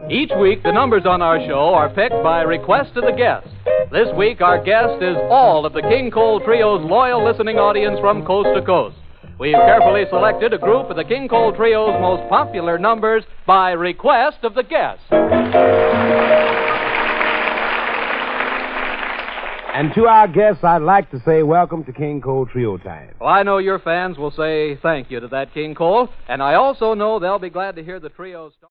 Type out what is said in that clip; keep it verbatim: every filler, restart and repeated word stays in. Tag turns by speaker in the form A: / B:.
A: Each week, the numbers on our show are picked by request of the guest. This week, our guest is all of the King Cole Trio's loyal listening audience from coast to coast. We've carefully selected a group of the King Cole Trio's most popular numbers by request of the guest.
B: And to our guests, I'd like to say welcome to King Cole Trio Time.
A: Well, I know your fans will say thank you to that King Cole, and I also know they'll be glad to hear the trio's...